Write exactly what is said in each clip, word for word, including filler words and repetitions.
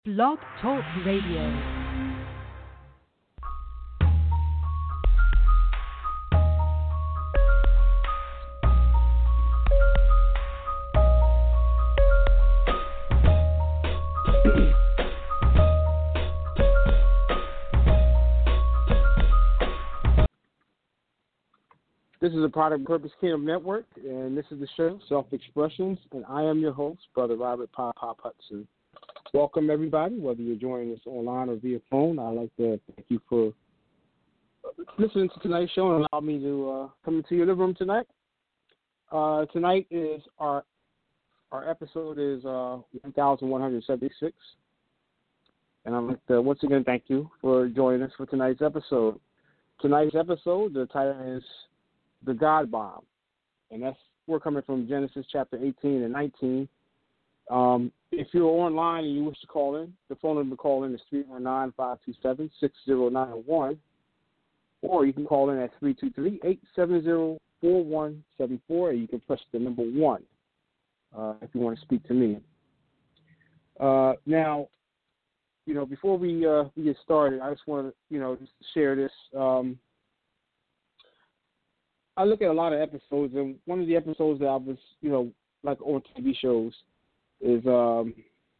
Blog Talk Radio. This is a product of Purpose Kingdom Network, and this is the show, Self-Expressions, and I am your host, Brother Robert Pop Pop Hudson. Welcome, everybody, whether you're joining us online or via phone. I'd like to thank you for listening to tonight's show and allow me to uh, come into your living room tonight. Uh, tonight is our our episode is uh, one thousand one hundred seventy-six, and I'd like to once again thank you for joining us for tonight's episode. Tonight's episode, the title is The God Bomb, and that's we're coming from Genesis chapter eighteen and nineteen. Um, if you're online and you wish to call in, the phone number to call in is three one nine, five two seven, six zero nine one, or you can call in at three two three, eight seven zero, four one seven four, and you can press the number one uh, if you want to speak to me. Uh, now, you know, before we uh, we get started, I just want to, you know, just share this. Um, I look at a lot of episodes, and one of the episodes that I was, you know, like on T V shows is um,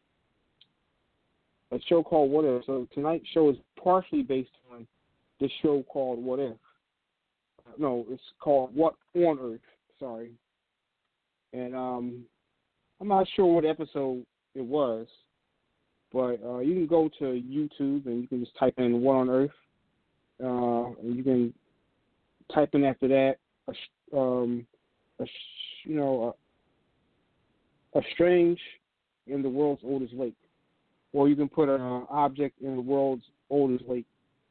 a show called What If. So tonight's show is partially based on this show called What If. No, it's called What on Earth, sorry. And um, I'm not sure what episode it was, but uh, you can go to YouTube and you can just type in What on Earth, uh, and you can type in after that, a, um, a, you know, a, a strange in the world's oldest lake, or you can put an object in the world's oldest lake.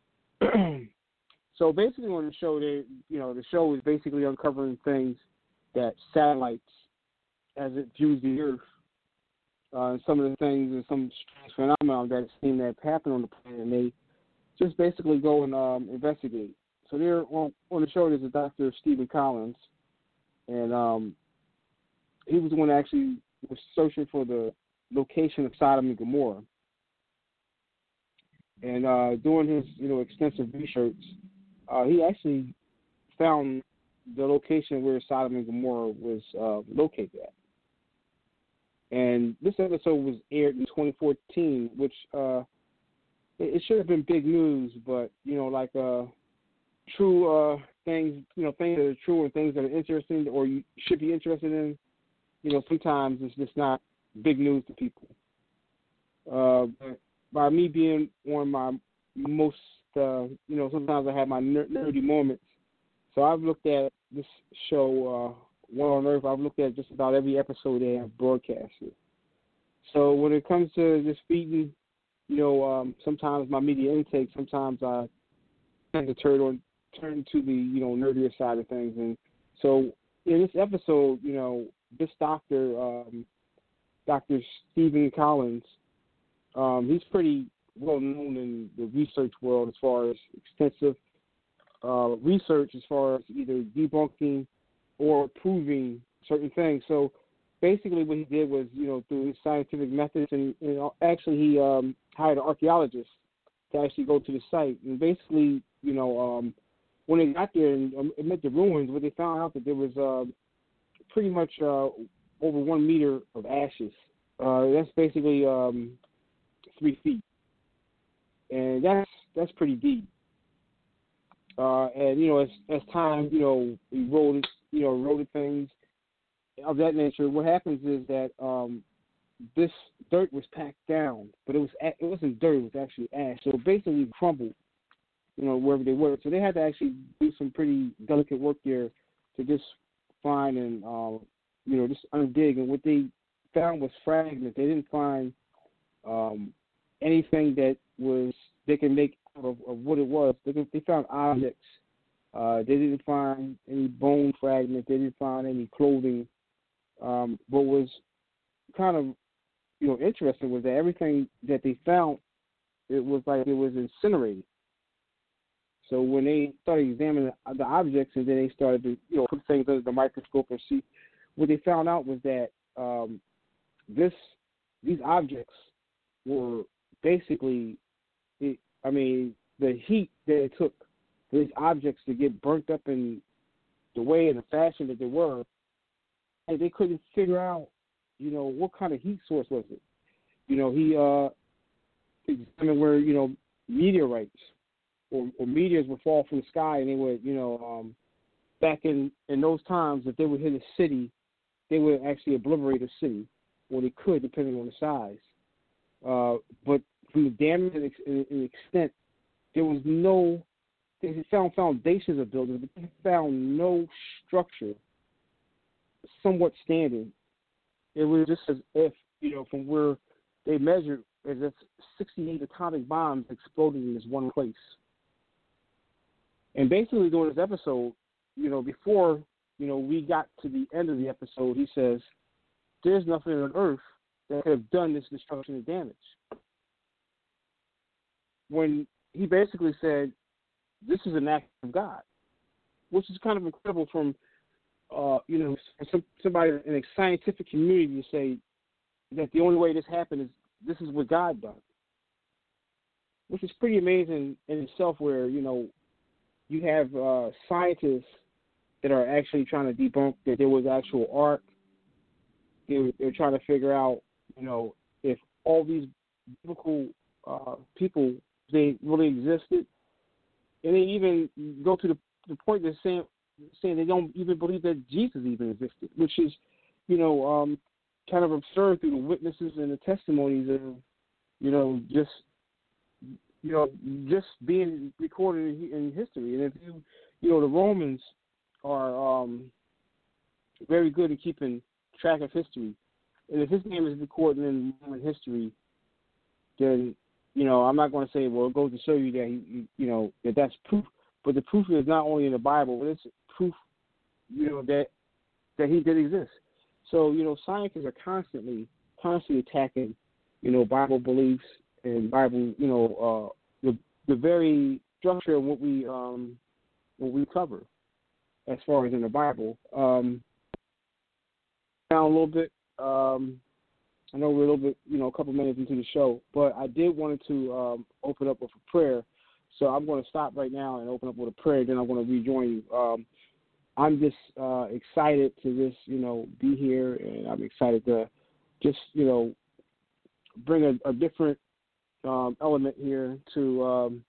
So basically, on the show, they, you know, the show is basically uncovering things that satellites, as it views the Earth, uh, and some of the things and some strange phenomena that seem to have happened on the planet, and they just basically go and um, investigate. So there on, on the show, there's a Doctor Stephen Collins, and um, he was the one that actually was searching for the location of Sodom and Gomorrah. And uh, doing his, you know, extensive research, uh, he actually found the location where Sodom and Gomorrah was uh, located at. And this episode was aired in twenty fourteen, which uh, it, it should have been big news, but, you know, like uh, true uh, things, you know, things that are true and things that are interesting or you should be interested in, you know, sometimes it's just not big news to people. Uh, but by me being on my most, uh, you know, sometimes I have my ner- nerdy moments. So I've looked at this show, uh, What on Earth, I've looked at just about every episode they have broadcasted. So when it comes to just feeding, you know, um, sometimes my media intake, sometimes I tend to turn on, turn to the, you know, nerdier side of things. And so in this episode, you know, this doctor, um, Doctor Stephen Collins, um, he's pretty well known in the research world as far as extensive uh, research as far as either debunking or proving certain things. So basically what he did was, you know, through his scientific methods, and, and actually he um, hired an archaeologist to actually go to the site. And basically, you know, um, when they got there and um, met the ruins, what they found out that there was uh, pretty much uh, over one meter of ashes. Uh, that's basically um, three feet, and that's that's pretty deep. Uh, and you know, as as time you know eroded, you know, eroded things of that nature, what happens is that um, this dirt was packed down, but it was it wasn't dirt; it was actually ash. So it basically crumbled, you know, wherever they were. So they had to actually do some pretty delicate work there to just find and uh, you know just undig. And what they found was fragments. They didn't find um, anything that was they can make out of, of what it was. They, they found objects. Uh, they didn't find any bone fragments. They didn't find any clothing. Um, what was kind of you know interesting was that everything that they found, it was like it was incinerated. So when they started examining the objects and then they started to you know put things under the microscope and see, what they found out was that um, this these objects were basically, it, I mean, the heat that it took for these objects to get burnt up in the way and the fashion that they were, and they couldn't figure out, you know, what kind of heat source was it. You know, he uh, examined where, you know, meteorites or, or meteors would fall from the sky, and they would, you know, um, back in, in those times, if they would hit a city, they would actually obliterate a city, or they could, depending on the size. Uh, but from the damage and, and, and extent, there was no, they found foundations of buildings, but they found no structure somewhat standing. It was just as if, you know, from where they measured, as if sixty-eight atomic bombs exploded in this one place. And basically during this episode, you know, before, you know, we got to the end of the episode, he says, there's nothing on Earth that could have done this destruction and damage. When he basically said, this is an act of God, which is kind of incredible from, uh, you know, some, somebody in a scientific community to say that the only way this happened is this is what God done, which is pretty amazing in itself, where, you know, you have uh, scientists that are actually trying to debunk that there was actual ark. They're, they're trying to figure out, you know, if all these biblical uh, people, they really existed. And they even go to the, the point of saying, saying they don't even believe that Jesus even existed, which is, you know, um, kind of absurd through the witnesses and the testimonies of, you know, just, you know, just being recorded in, in history. And if you, you know, the Romans are um, very good at keeping track of history. And if his name is recorded in Roman history, then, you know, I'm not going to say, well, it goes to show you that, he, you know, that that's proof. But the proof is not only in the Bible, but it's proof, you know, that that he did exist. So, you know, scientists are constantly, constantly attacking, you know, Bible beliefs and Bible, you know, uh, the the very structure of what we um, what we cover as far as in the Bible. Um, now a little bit. Um, I know we're a little bit, you know, a couple minutes into the show, but I did want to um, open up with a prayer. So I'm going to stop right now and open up with a prayer. Then I'm going to rejoin you. Um, I'm just uh, excited to just, you know, be here, and I'm excited to just, you know, bring a, a different um, element here to um,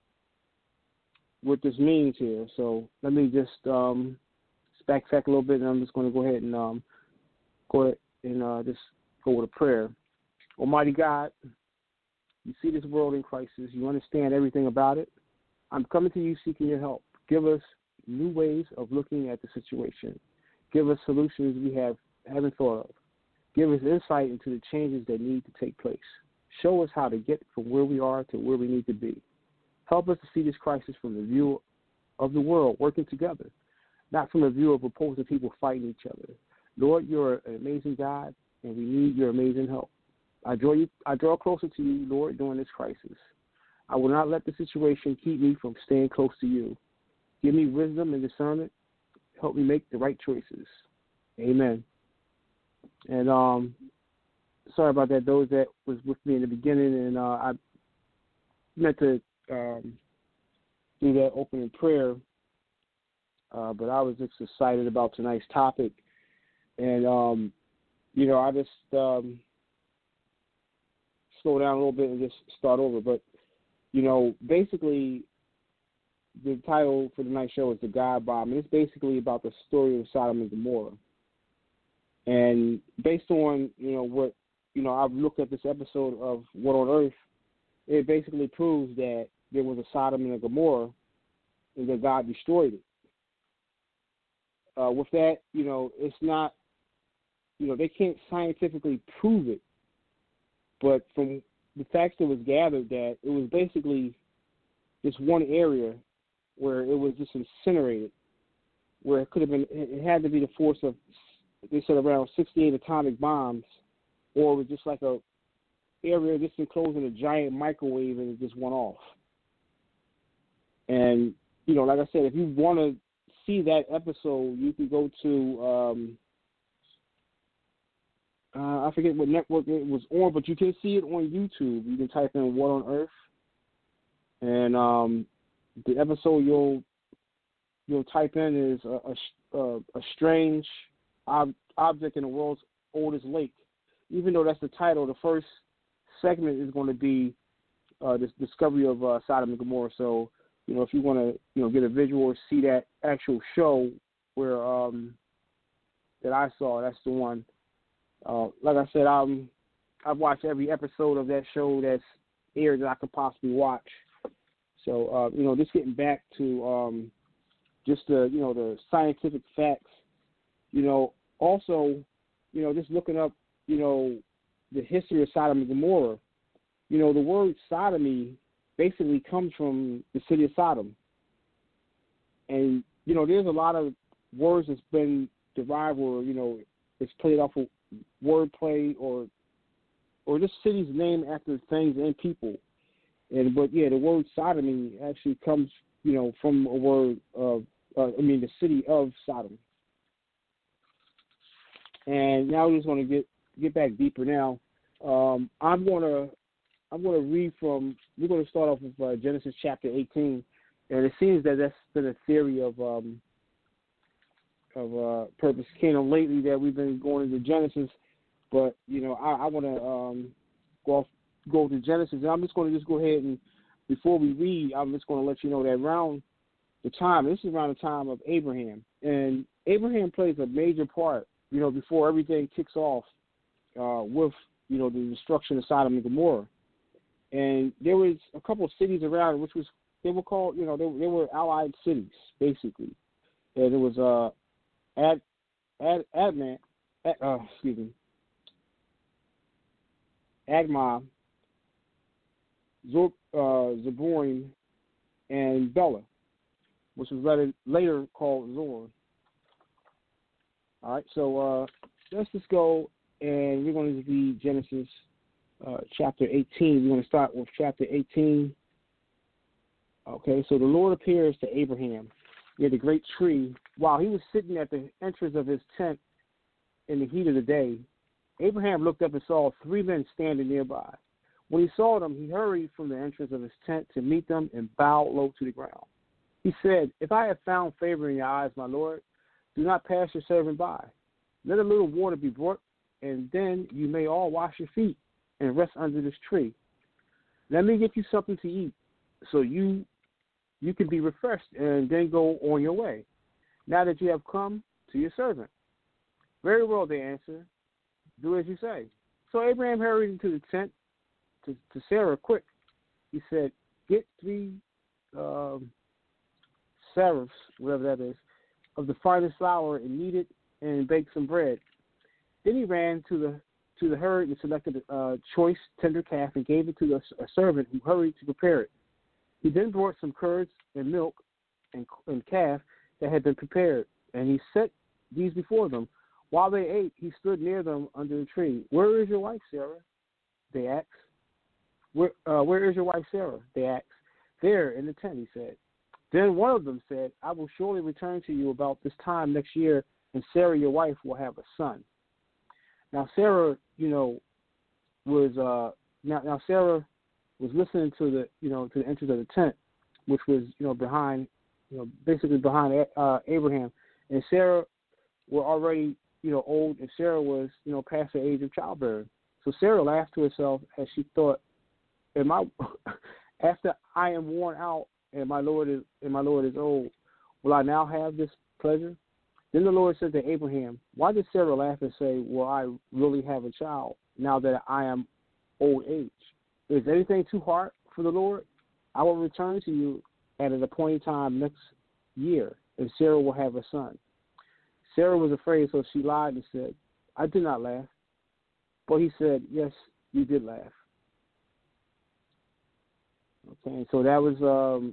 what this means here. So let me just um, backtrack a little bit, and I'm just going to go ahead and um, go ahead and uh, just go with a prayer. Almighty God, you see this world in crisis. You understand everything about it. I'm coming to you seeking your help. Give us new ways of looking at the situation. Give us solutions we have haven't thought of. Give us insight into the changes that need to take place. Show us how to get from where we are to where we need to be. Help us to see this crisis from the view of the world working together, not from the view of opposing people fighting each other. Lord, you're an amazing God, and we need your amazing help. I draw you. I draw closer to you, Lord, during this crisis. I will not let the situation keep me from staying close to you. Give me wisdom and discernment. Help me make the right choices. Amen. And um, sorry about that. Those that was with me in the beginning, and uh, I meant to um, do that opening prayer, uh, but I was just excited about tonight's topic, and um, you know, I just um, slow down a little bit and just start over. But you know, basically, the title for tonight's show is The God Bomb, and it's basically about the story of Sodom and Gomorrah. And based on, you know, what, you know, I've looked at this episode of What on Earth, it basically proves that there was a Sodom and a Gomorrah and that God destroyed it. Uh, with that, you know, it's not, you know, they can't scientifically prove it, but from the facts that was gathered, that it was basically this one area where it was just incinerated, where it could have been, it had to be the force of, they said around sixty-eight atomic bombs, or it was just like a area just enclosed in a giant microwave and it just went off. And, you know, like I said, if you want to see that episode, you can go to, um, Uh, I forget what network it was on, but you can see it on YouTube. You can type in "What on Earth," and um, the episode you'll you'll type in is a, a, a strange ob- object in the world's oldest lake. Even though that's the title, the first segment is going to be uh, the discovery of uh, Sodom and Gomorrah. So, you know, if you want to, you know, get a visual or see that actual show where um, that I saw, that's the one. Uh, like I said, um, I've watched every episode of that show that's aired that I could possibly watch. So, uh, you know, just getting back to um, just the, you know, the scientific facts, you know, also, you know, just looking up, you know, the history of Sodom and Gomorrah. You know, the word sodomy basically comes from the city of Sodom. And, you know, there's a lot of words that's been derived or, you know, it's played off of wordplay or or just cities named after things and people. And but yeah, the word sodomy actually comes, you know, from a word of uh, I mean the city of Sodom. And now we just want to get get back deeper now. Um, I'm gonna I'm gonna read from we're gonna start off with uh, Genesis chapter eighteen, and it seems that that's been a theory of um, of uh, Purpose Kingdom lately that we've been going into Genesis, but you know I, I want to um, go off, go to Genesis, and I'm just going to just go ahead and before we read, I'm just going to let you know that around the time, this is around the time of Abraham, and Abraham plays a major part, you know, before everything kicks off uh, with you know the destruction of Sodom and Gomorrah, and there was a couple of cities around which was they were called you know they, they were allied cities basically, and it was uh Ad, Ad, Adman, Ad, uh, excuse me, Admah, Zor, uh, Zeboim, and Bela, which was later, later called Zor. All right, so uh, let's just go, and we're going to read Genesis uh, chapter eighteen. We're going to start with chapter eighteen. Okay, so the Lord appears to Abraham near the great tree while he was sitting at the entrance of his tent in the heat of the day. Abraham looked up and saw three men standing nearby. When he saw them, he hurried from the entrance of his tent to meet them and bowed low to the ground. He said, "If I have found favor in your eyes, my Lord, do not pass your servant by. Let a little water be brought, and then you may all wash your feet and rest under this tree. Let me get you something to eat, so you you can be refreshed and then go on your way, now that you have come to your servant." "Very well," they answered. "Do as you say." So Abraham hurried into the tent to, to Sarah quick. He said, "Get three um, seraphs, whatever that is, of the finest flour and knead it and bake some bread." Then he ran to the to the herd and selected a uh, choice tender calf and gave it to a, a servant who hurried to prepare it. He then brought some curds and milk and, and calf that had been prepared, and he set these before them. While they ate, he stood near them under the tree. "Where is your wife, Sarah?" they asked. Where, uh, where is your wife, Sarah?" they asked. "There, in the tent," he said. Then one of them said, "I will surely return to you about this time next year, and Sarah, your wife, will have a son." Now, Sarah, you know, was uh, now now Sarah was listening to the you know to the entrance of the tent, which was you know behind, you know, basically behind uh, Abraham, and Sarah were already you know old, and Sarah was you know past the age of childbearing. So Sarah laughed to herself as she thought, "Am I after I am worn out and my Lord is and my Lord is old, will I now have this pleasure?" Then the Lord said to Abraham, "Why did Sarah laugh and say, 'Will I really have a child now that I am old age?' Is anything too hard for the Lord? I will return to you at an appointed time next year, and Sarah will have a son." Sarah was afraid, so she lied and said, "I did not laugh." But he said, "Yes, you did laugh." Okay, so that was um,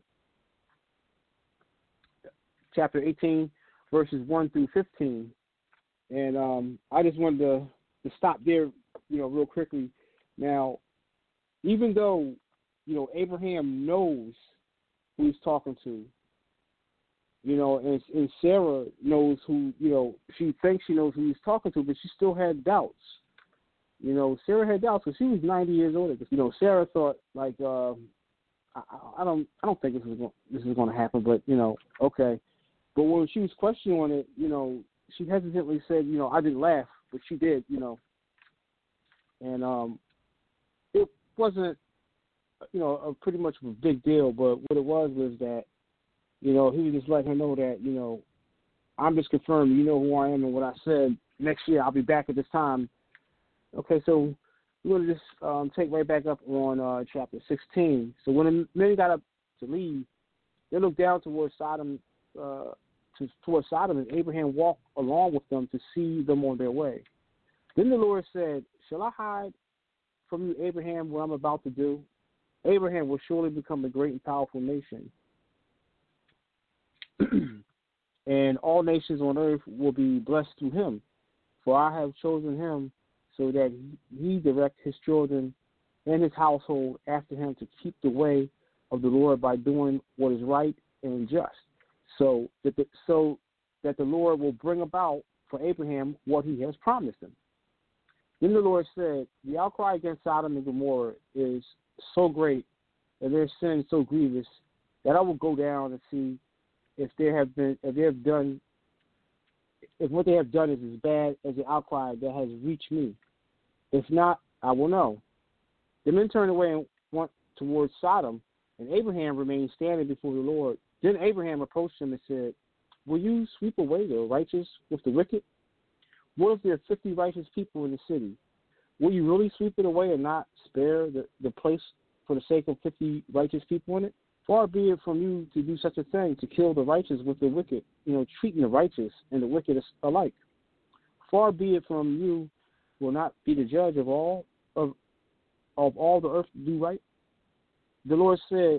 chapter eighteen, verses one through fifteen. And um, I just wanted to, to stop there, you know, real quickly. Now, even though, you know, Abraham knows who he's talking to, you know, and, and Sarah knows who, you know, she thinks she knows who he's talking to, but she still had doubts. You know, Sarah had doubts because she was ninety years old. Because you know, Sarah thought like, uh, I, I don't, I don't think this is going, this is going to happen. But you know, okay. But when she was questioning on it, you know, she hesitantly said, you know, I didn't laugh, but she did, you know. And um, it wasn't, you know, a pretty much of a big deal. But what it was was that, you know, he was just letting her know that, you know, I'm just confirming, you know who I am and what I said. Next year I'll be back at this time. Okay, so we're going to just um, take right back up on uh, chapter sixteen. So when the men got up to leave, they looked down towards Sodom, uh, to, towards Sodom, and Abraham walked along with them to see them on their way. Then the Lord said, shall I hide from you, Abraham, what I'm about to do? Abraham will surely become a great and powerful nation. And all nations on earth will be blessed through him. For I have chosen him so that he direct his children and his household after him to keep the way of the Lord by doing what is right and just, so that the, so that the Lord will bring about for Abraham what he has promised him. Then the Lord said, the outcry against Sodom and Gomorrah is so great and their sin so grievous that I will go down and see if they have been, if they have done, if what they have done is as bad as the outcry that has reached me. If not, I will know. The men turned away and went towards Sodom, and Abraham remained standing before the Lord. Then Abraham approached him and said, will you sweep away the righteous with the wicked? What if there are fifty righteous people in the city? Will you really sweep it away and not spare the, the place for the sake of fifty righteous people in it? Far be it from you to do such a thing, to kill the righteous with the wicked, you know, treating the righteous and the wicked alike. Far be it from you will not be the judge of all of of all the earth to do right. The Lord said,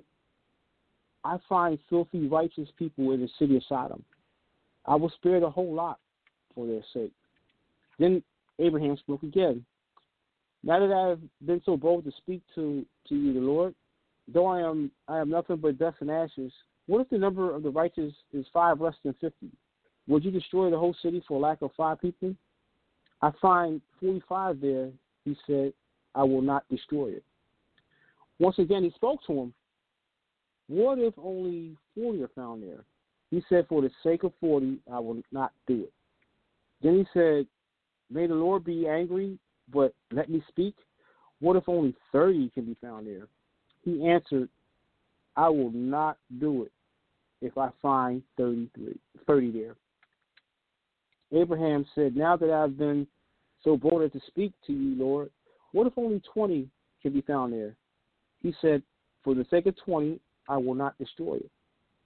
I find filthy righteous people in the city of Sodom. I will spare the whole lot for their sake. Then Abraham spoke again. Now that I have been so bold to speak to, to you, the Lord, though I am I am nothing but dust and ashes, what if the number of the righteous is five less than fifty? Would you destroy the whole city for lack of five people? I find forty-five there, he said, I will not destroy it. Once again he spoke to him. What if only forty are found there? He said, for the sake of forty, I will not do it. Then he said, may the Lord be angry, but let me speak. What if only thirty can be found there? He answered, I will not do it if I find thirty-three, thirty there. Abraham said, now that I have been so bold to speak to you, Lord, what if only twenty can be found there? He said, for the sake of twenty, I will not destroy it.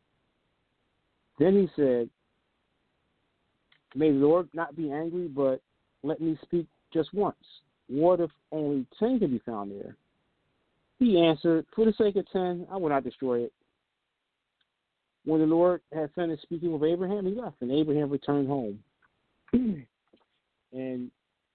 Then he said, may the Lord not be angry, but let me speak just once. What if only ten can be found there? He answered, for the sake of ten, I will not destroy it. When the Lord had finished speaking with Abraham, he left, and Abraham returned home. And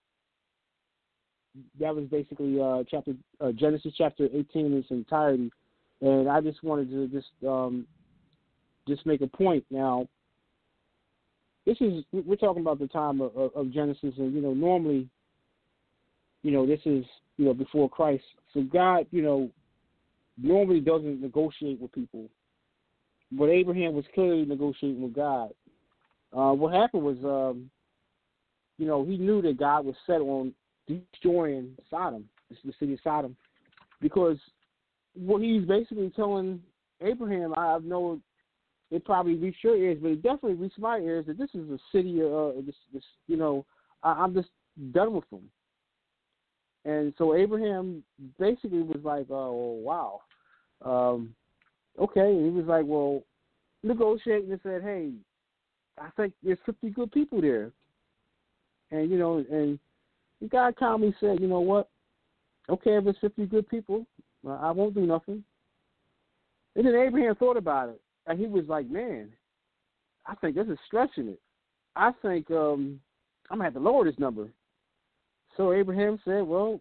that was basically uh, chapter uh, Genesis chapter eighteen in its entirety. And I just wanted to just um, just make a point. Now, this is we're talking about the time of, of, of Genesis, and you know normally, you know this is you know before Christ. So God, you know, normally doesn't negotiate with people, but Abraham was clearly negotiating with God. Uh, what happened was, um, you know, he knew that God was set on destroying Sodom, the city of Sodom, because what he's basically telling Abraham, I know it probably reached your ears, but it definitely reached my ears that this is a city, uh, this, this, you know, I, I'm just done with them. And so Abraham basically was like, oh, wow. Um, okay. And he was like, well, negotiating and said, hey, I think there's fifty good people there. And, you know, and the guy calmly said, you know what? Okay, if it's fifty good people, well, I won't do nothing. And then Abraham thought about it. And he was like, man, I think this is stretching it. I think um, I'm going to have to lower this number. So Abraham said, well,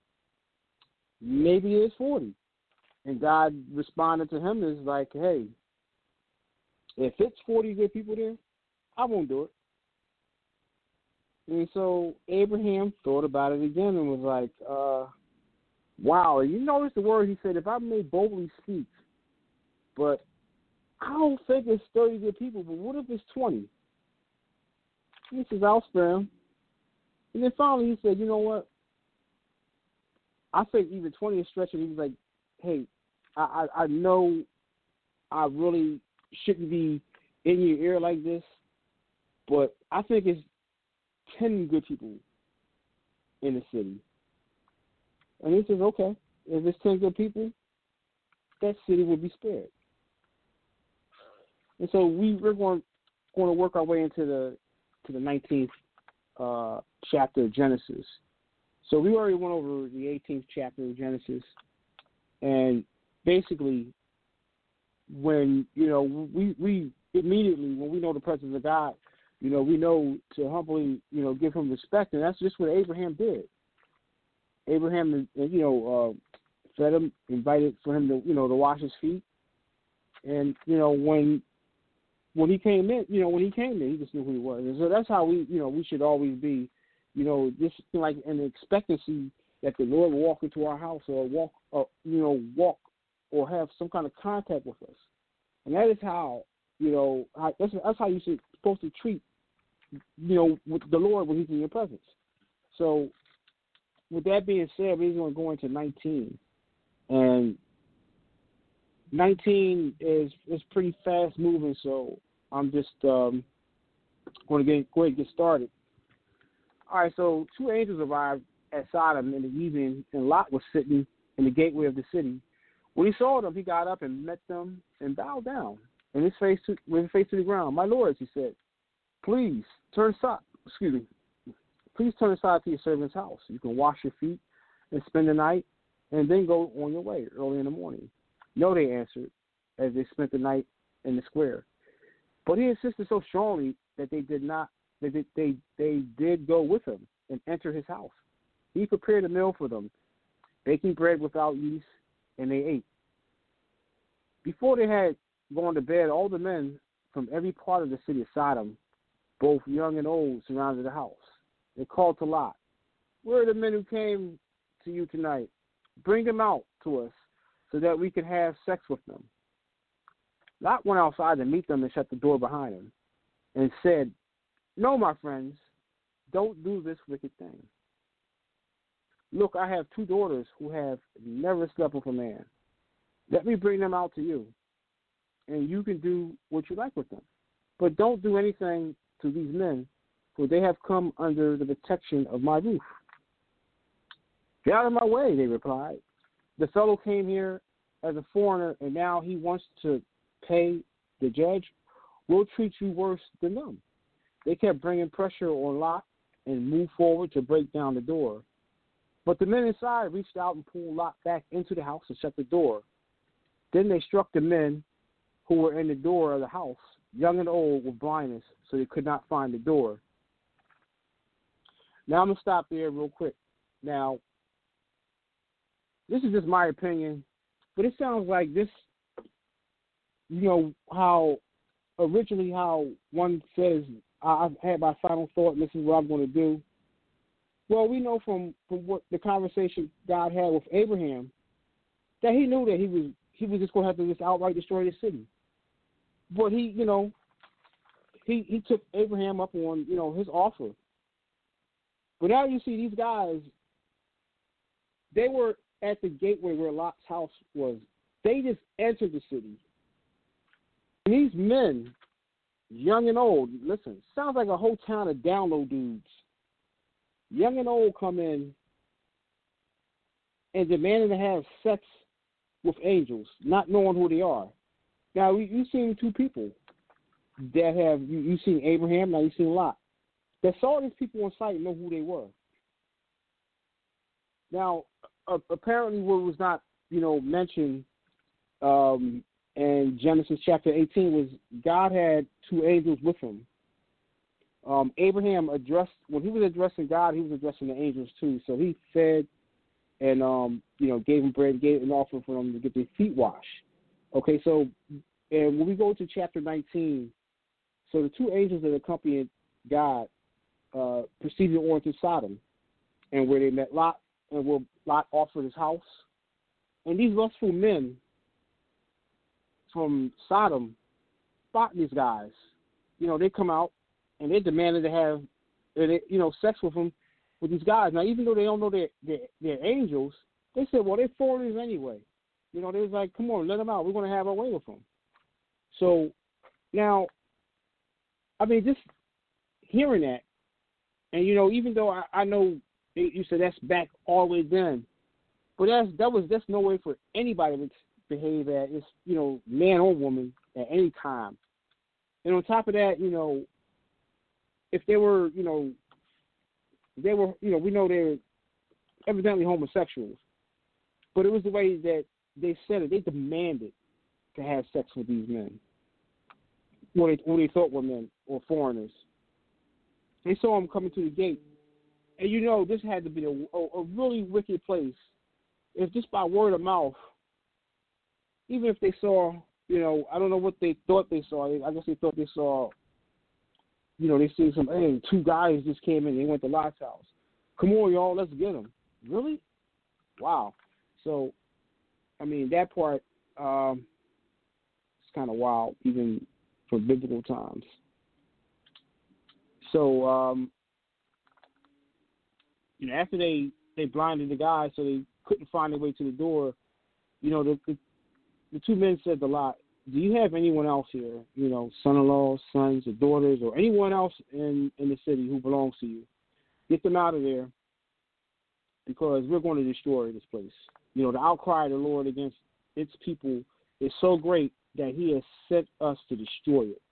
maybe it's forty. And God responded to him as like, hey, if it's forty good people there, I won't do it. And so Abraham thought about it again and was like, uh, wow, you notice the word he said, if I may boldly speak, but I don't think it's thirty good people, but what if it's twenty? He says, I'll spare him. And then finally he said, you know what? I think even twenty is stretching. He was like, hey, I, I, I know I really shouldn't be in your ear like this, but I think it's ten good people in the city. And he says, okay, if it's ten good people, that city will be spared. And so we, we're going, going to work our way into the to the nineteenth uh, chapter of Genesis. So we already went over the eighteenth chapter of Genesis, and basically, when you know we we immediately when we know the presence of God, you know we know to humbly you know give him respect, and that's just what Abraham did. Abraham, you know, uh, fed him, invited for him to you know to wash his feet, and you know when when he came in, you know when he came in, he just knew who he was, and so that's how we you know we should always be. You know, just like an expectancy that the Lord will walk into our house or walk, or, you know, walk or have some kind of contact with us, and that is how, you know, how, that's that's how you should supposed to treat, you know, with the Lord when He's in your presence. So, with that being said, we're going to go into nineteen, and nineteen is is pretty fast moving. So I'm just um, going to get go ahead and get started. All right, so two angels arrived at Sodom in the evening, and Lot was sitting in the gateway of the city. When he saw them, he got up and met them and bowed down, and his face to, with his face to the ground. My lords, he said, please turn aside. Excuse me. Please turn aside to your servant's house. You can wash your feet and spend the night, and then go on your way early in the morning. No, they answered, as they spent the night in the square. But he insisted so strongly that they did not. They did, they, they did go with him and enter his house. He prepared a meal for them, baking bread without yeast, and they ate. Before they had gone to bed, all the men from every part of the city of Sodom, both young and old, surrounded the house. They called to Lot, where are the men who came to you tonight? Bring them out to us so that we can have sex with them. Lot went outside to meet them and shut the door behind him and said, no, my friends, don't do this wicked thing. Look, I have two daughters who have never slept with a man. Let me bring them out to you, and you can do what you like with them. But don't do anything to these men, for they have come under the protection of my roof. Get out of my way, they replied. The fellow came here as a foreigner, and now he wants to pay the judge. We'll treat you worse than them. They kept bringing pressure on Lot and moved forward to break down the door. But the men inside reached out and pulled Lot back into the house and shut the door. Then they struck the men who were in the door of the house, young and old, with blindness, so they could not find the door. Now I'm going to stop there real quick. Now, this is just my opinion, but it sounds like this, you know, how originally how one says, I've had my final thought, and this is what I'm going to do. Well, we know from, from what the conversation God had with Abraham that he knew that he was he was just going to have to just outright destroy the city. But he, you know, he he took Abraham up on, you know, his offer. But now you see these guys, they were at the gateway where Lot's house was. They just entered the city. And these men, young and old, listen, sounds like a whole town of download dudes. Young and old come in and demanding to have sex with angels, not knowing who they are. Now, you've seen two people that have, you, you've seen Abraham, now you've seen Lot, that saw these people on sight and know who they were. Now, uh, apparently what was not, you know, mentioned um, in Genesis chapter eighteen was God had two angels with him. Um, Abraham addressed, when he was addressing God, he was addressing the angels too. So he fed and, um, you know, gave them bread, gave an offering for them to get their feet washed. Okay, so, and when we go to chapter nineteen, so the two angels that accompanied God, uh, proceeded on to Sodom, and where they met Lot, and where Lot offered his house. And these lustful men from Sodom spot these guys. You know, they come out and they demanded to have, you know, sex with them, with these guys. Now, even though they don't know they're, they're, they're angels, they said, well, they're foreigners anyway. You know, they was like, come on, let them out. We're going to have our way with them. So now, I mean, just hearing that, and, you know, even though I, I know they, you said that's back all the way then, but that's, that was that's no way for anybody to behave at, it's, you know, man or woman at any time. And on top of that, you know, if they were, you know, they were, you know, we know they're evidently homosexuals, but it was the way that they said it. They demanded to have sex with these men, what they, what they thought were men or foreigners. They saw them coming to the gate. And, you know, this had to be a, a, a really wicked place. If just by word of mouth, even if they saw, you know, I don't know what they thought they saw. I guess they thought they saw, you know, they see some, hey, two guys just came in. They went to Lot's house. Come on, y'all, let's get them. Really? Wow. So, I mean, that part um, is kind of wild, even from biblical times. So, um, you know, after they, they blinded the guy so they couldn't find their way to the door, you know, the, the, the two men said to Lot, do you have anyone else here, you know, son-in-laws, sons, or daughters, or anyone else in, in the city who belongs to you? Get them out of there because we're going to destroy this place. You know, the outcry of the Lord against its people is so great that he has sent us to destroy it.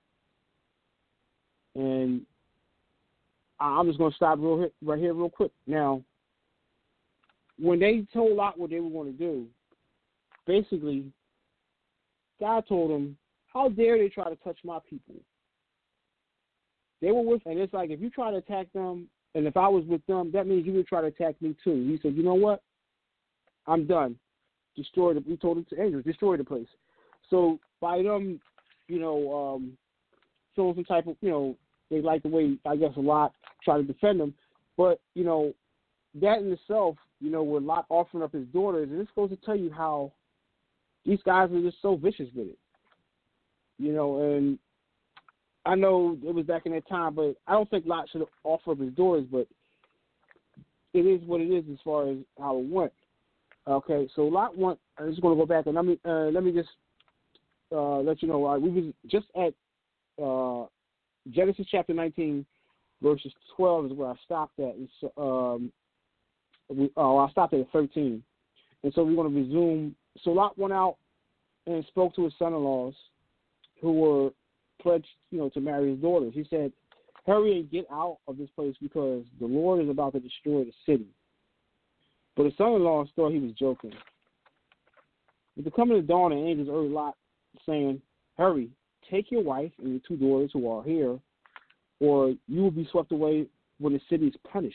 And I'm just going to stop real, right here real quick. Now, when they told Lot what they were going to do, basically, God told them, how dare they try to touch my people? They were with, and it's like, if you try to attack them, and if I was with them, that means you would try to attack me too. He said, you know what? I'm done. Destroy the, we told it to angels, destroy the place. So by them, you know, um, showing some type of, you know, they like the way, I guess, a Lot try to defend them. But, you know, that in itself, you know, with Lot offering up his daughters, and this goes to tell you how these guys are just so vicious with it. You know, and I know it was back in that time, but I don't think Lot should offer up his daughters, but it is what it is as far as how it went. Okay, so Lot went, I'm just going to go back, and let me, uh, let me just uh, let you know, uh, we was just at uh, Genesis chapter nineteen, verses twelve is where I stopped at. It's, um, we, oh, I stopped at thirteen. And so we're going to resume. So Lot went out and spoke to his son-in-laws who were pledged, you know, to marry his daughters. He said, hurry and get out of this place because the Lord is about to destroy the city. But his son-in-laws thought he was joking. With the coming of dawn, the angels urged Lot, saying, hurry, take your wife and your two daughters who are here, or you will be swept away when the city is punished.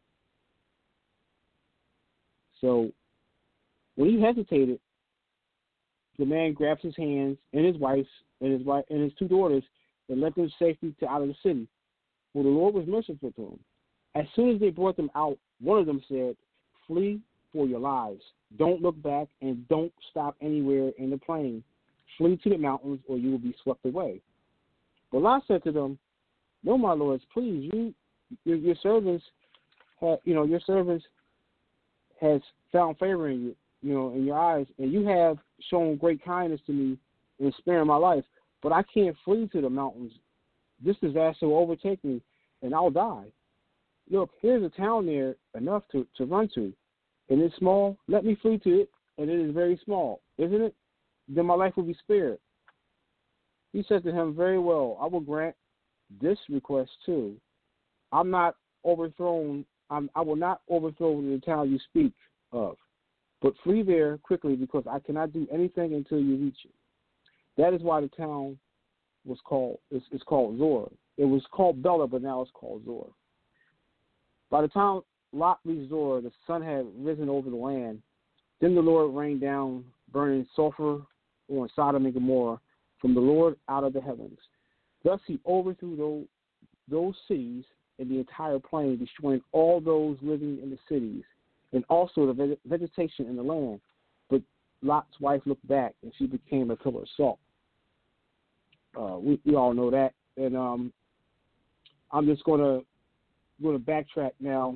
So when he hesitated, the man grabs his hands and his wife's and his wife and his two daughters and led them safely to out of the city. For the Lord was merciful to him. As soon as they brought them out, one of them said, flee for your lives. Don't look back and don't stop anywhere in the plain. Flee to the mountains or you will be swept away. But Lot said to them, no, my lords, please, you, your, your servants, have, you know, your servants has found favor in you, you know, in your eyes, and you have shown great kindness to me in sparing my life. But I can't flee to the mountains. This disaster will overtake me, and I'll die. Look, here's a town there enough to, to run to, and it's small. Let me flee to it, and it is very small, isn't it? Then my life will be spared. He said to him, very well, I will grant this request too. I'm not overthrown. I'm, I will not overthrow the town you speak of, but flee there quickly because I cannot do anything until you reach it. That is why the town was called, it's, it's called Zor. It was called Bela, but now it's called Zor. By the time Lot reached Zor, the sun had risen over the land. Then the Lord rained down burning sulfur on Sodom and Gomorrah from the Lord out of the heavens. Thus he overthrew those, those cities in the entire plain, destroying all those living in the cities and also the veg- vegetation in the land. But Lot's wife looked back, and she became a pillar of salt. Uh, we, we all know that. And um, I'm just going to going to backtrack now.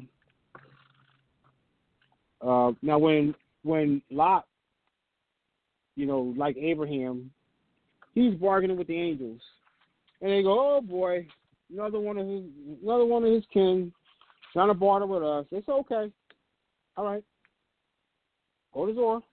Uh, now, when when Lot, you know, like Abraham, he's bargaining with the angels, and they go, "Oh boy, another one of his, another one of his kin, trying to barter with us." It's okay, all right. Go to Zoar,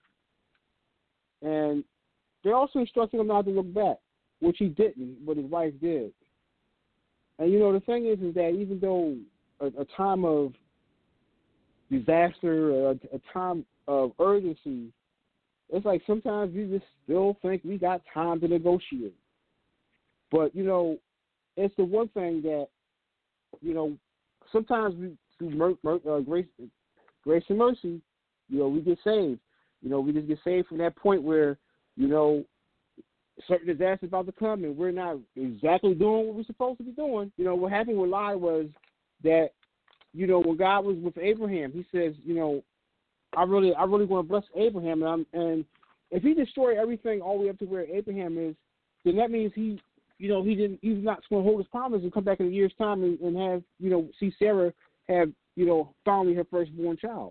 and they also instructed him not to look back, which he didn't, but his wife did. And you know, the thing is, is that even though a, a time of disaster, a, a time of urgency, it's like sometimes we just still think we got time to negotiate. But, you know, it's the one thing that, you know, sometimes we, through mer- mer- uh, grace, grace and mercy, you know, we get saved. You know, we just get saved from that point where, you know, certain disasters about to come and we're not exactly doing what we're supposed to be doing. You know, what happened with Lot was that, you know, when God was with Abraham, he says, you know, I really, I really want to bless Abraham, and, I'm, and if he destroyed everything all the way up to where Abraham is, then that means he, you know, he didn't, he's not going to hold his promise and come back in a year's time and, and have, you know, see Sarah have, you know, finally her firstborn child.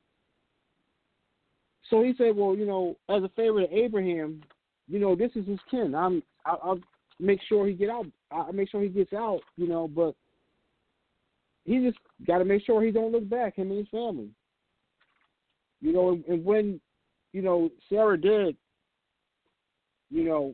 So he said, well, you know, as a favor to Abraham, you know, this is his kin. I'm, I'll, I'll make sure he get out. I'll make sure he gets out, you know, but he just got to make sure he don't look back, him and his family. You know, and, and when, you know, Sarah did, you know,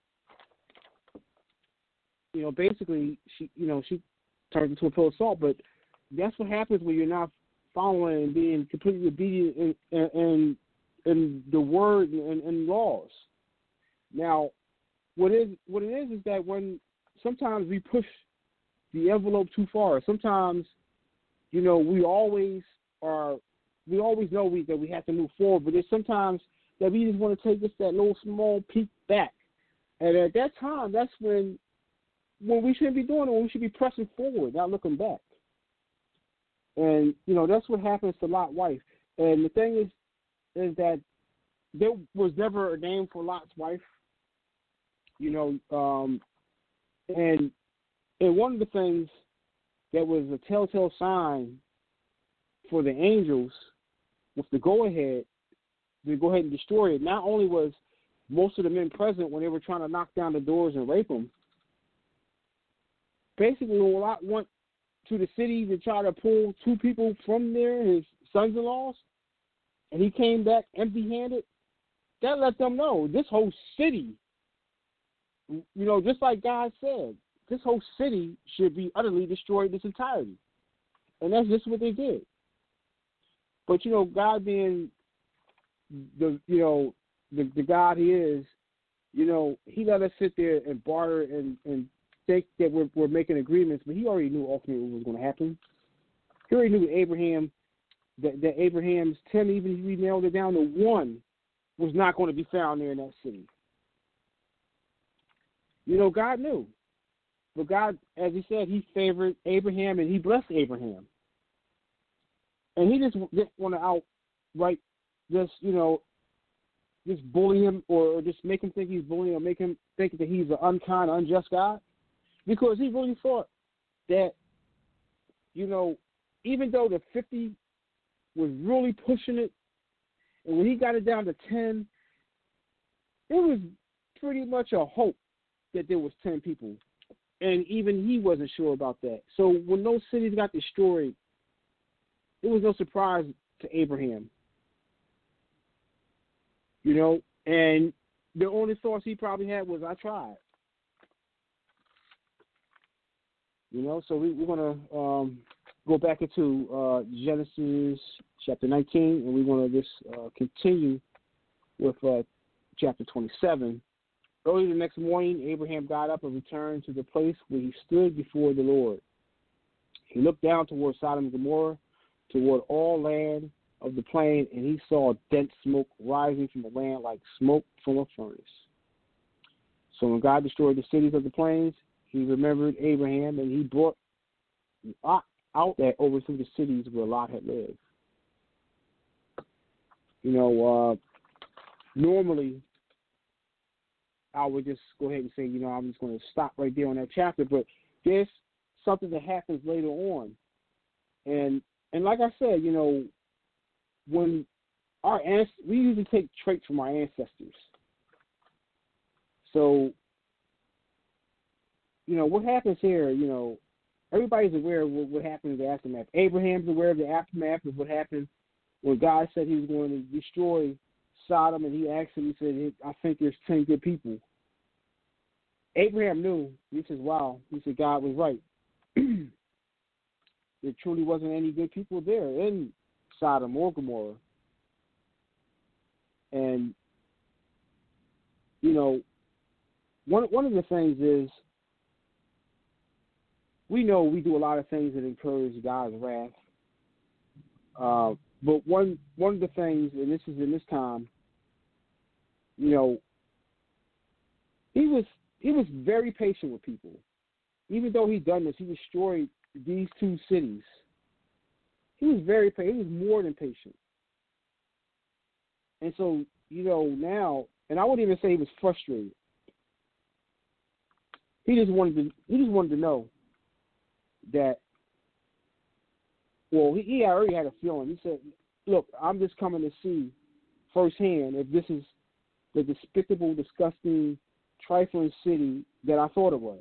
you know, basically she, you know, she turned into a pillar of salt. But that's what happens when you're not following and being completely obedient in, in, in, in the word and, and laws. Now, what is what it is is that when sometimes we push the envelope too far. Sometimes, you know, we always are. We always know we, that we have to move forward, but there's sometimes that we just want to take just that little small peek back, and at that time, that's when when we shouldn't be doing it. When we should be pressing forward, not looking back. And you know, that's what happens to Lot's wife. And the thing is, is that there was never a name for Lot's wife. You know, um, and and one of the things that was a telltale sign for the angels with the go-ahead to go ahead and destroy it, not only was most of the men present when they were trying to knock down the doors and rape them, basically when Lot went to the city to try to pull two people from there, his sons-in-laws, and he came back empty-handed, that let them know this whole city, you know, just like God said, this whole city should be utterly destroyed in its entirety. And that's just what they did. But, you know, God being the, you know, the, the God he is, you know, he let us sit there and barter and, and think that we're, we're making agreements, but he already knew ultimately what was going to happen. He already knew Abraham, that, that Abraham's ten, even if we nailed it down to one, was not going to be found there in that city. You know, God knew. But God, as he said, he favored Abraham and he blessed Abraham. And he just didn't want to outright just, you know, just bully him or just make him think he's bullying or make him think that he's an unkind, unjust God. Because he really thought that, you know, even though the fifty was really pushing it, and when he got it down to ten, it was pretty much a hope that there was ten people. And even he wasn't sure about that. So when those cities got destroyed, it was no surprise to Abraham. You know, and the only thoughts he probably had was, I tried. You know, so we, we're going to um, go back into uh, Genesis chapter nineteen, and we want to just uh, continue with uh, chapter twenty-seven. Early the next morning, Abraham got up and returned to the place where he stood before the Lord. He looked down toward Sodom and Gomorrah, toward all land of the plain, and he saw dense smoke rising from the land like smoke from a furnace. So when God destroyed the cities of the plains, he remembered Abraham, and he brought Lot out that overthrew the cities where Lot had lived. You know, uh, normally I would just go ahead and say, you know, I'm just going to stop right there on that chapter, but there's something that happens later on. And and like I said, you know, when our ancestors, we usually take traits from our ancestors. So, you know, what happens here, you know, everybody's aware of what, what happened in the aftermath. Abraham's aware of the aftermath of what happened when God said he was going to destroy Sodom, and he actually said, I think there's ten good people. Abraham knew. He says, wow. He said, God was right. There truly wasn't any good people there in Sodom or Gomorrah. And, you know, one one of the things is we know we do a lot of things that encourage God's wrath. Uh, but one one of the things, and this is in this time, you know, he was he was very patient with people. Even though he done this, he destroyed these two cities. He was very patient. He was more than patient. And so, you know, now, and I wouldn't even say he was frustrated. He just wanted to. He just wanted to know that. Well, he, he already had a feeling. He said, "Look, I'm just coming to see firsthand if this is the despicable, disgusting, trifling city that I thought it was."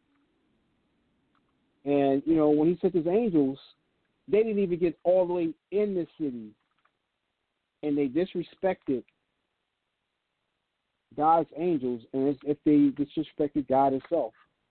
And you know, when he sent his angels, they didn't even get all the way in the city, and they disrespected God's angels, and as if they disrespected God himself.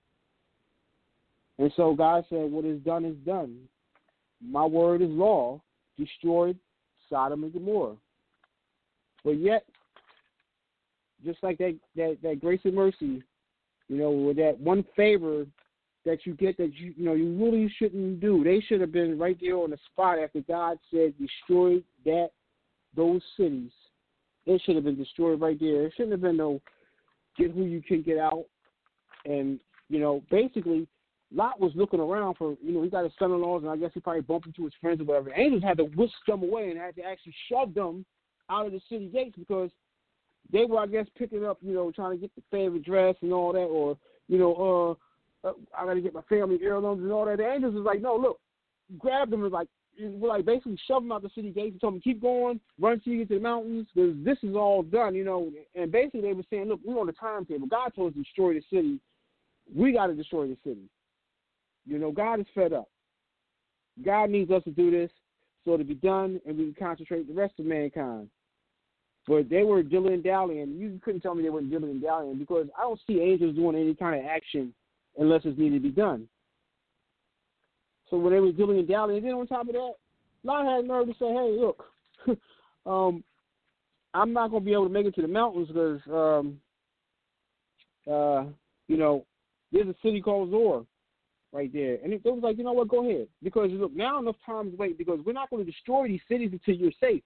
And so God said, what is done is done. My word is law. Destroyed Sodom and Gomorrah. But yet, just like that, that, that grace and mercy, you know, with that one favor that you get that you you know you really shouldn't do. They should have been right there on the spot after God said destroy that those cities. It should have been destroyed right there. It shouldn't have been no get who you can get out. And, you know, basically, Lot was looking around for, you know, he got his son-in-laws, and I guess he probably bumped into his friends or whatever. Angels had to whisk them away and had to actually shove them out of the city gates because they were, I guess, picking up, you know, trying to get the favorite dress and all that, or, you know, uh, uh I got to get my family heirlooms and all that. The angels was like, no, look, grabbed them and like, we're like basically shove them out the city gates and told them keep going, run till you get to the mountains because this is all done, you know. And basically they were saying, look, we're on the timetable. God told us to destroy the city. We got to destroy the city. You know, God is fed up. God needs us to do this so to be done and we can concentrate the rest of mankind. But they were dilly-dallying. You couldn't tell me they weren't dilly-dallying because I don't see angels doing any kind of action unless it's needed to be done. So when they was dealing in Dallas, and then on top of that, Lot had nerve to say, hey, look, um, I'm not going to be able to make it to the mountains because, um, uh, you know, there's a city called Zor right there. And it, it was like, you know what, go ahead. Because, look, now enough time to wait because we're not going to destroy these cities until you're safe.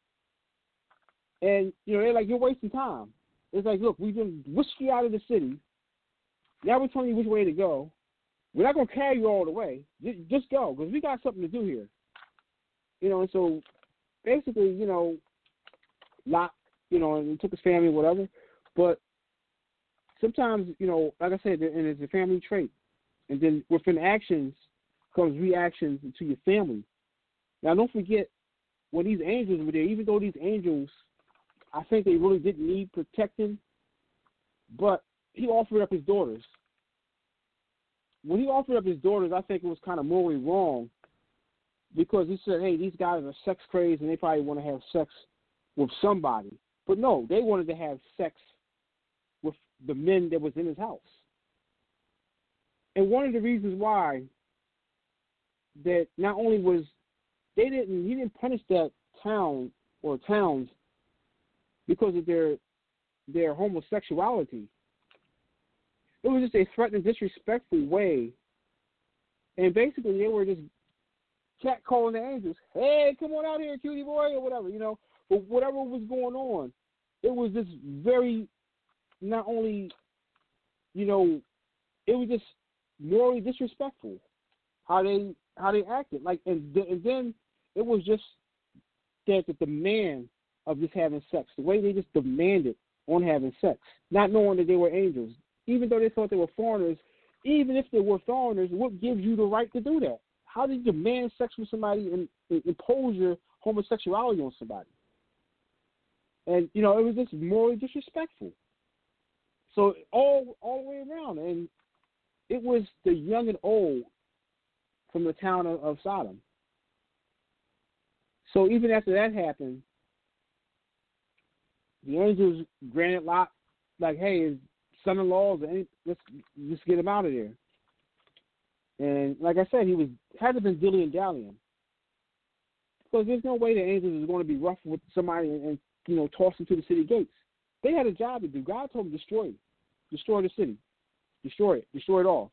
And, you know, they're like, you're wasting time. It's like, look, we've been whisked you out of the city. Now we're telling you which way to go. We're not going to carry you all the way. Just go, because we got something to do here. You know, and so basically, you know, Lot, you know, and he took his family, whatever. But sometimes, you know, like I said, and it's a family trait. And then within actions comes reactions to your family. Now, don't forget, when these angels were there, even though these angels, I think they really didn't need protecting, but he offered up his daughters. When he offered up his daughters, I think it was kind of morally wrong because he said, hey, these guys are sex crazed and they probably want to have sex with somebody. But no, they wanted to have sex with the men that was in his house. And one of the reasons why that not only was they didn't, he didn't punish that town or towns because of their their homosexuality. It was just a threatening, disrespectful way. And basically they were just catcalling the angels. Hey, come on out here, cutie boy, or whatever, you know. But whatever was going on, it was just very, not only, you know, it was just morally disrespectful. how they how they acted. Like, and, th- and then it was just that the demand of just having sex, the way they just demanded on having sex, not knowing that they were angels, even though they thought they were foreigners. Even if they were foreigners, what gives you the right to do that? How do you demand sex with somebody and, and impose your homosexuality on somebody? And, you know, it was just morally disrespectful. So all all the way around. And it was the young and old from the town of, of Sodom. So even after that happened, the angels granted Lot, like, hey, his son-in-laws, let's just get him out of there. And like I said, he was had to been dilly and dallying, because there's no way the angels is going to be rough with somebody and, and you know toss them to the city gates. They had a job to do. God told them to destroy it, destroy the city, destroy it, destroy it all.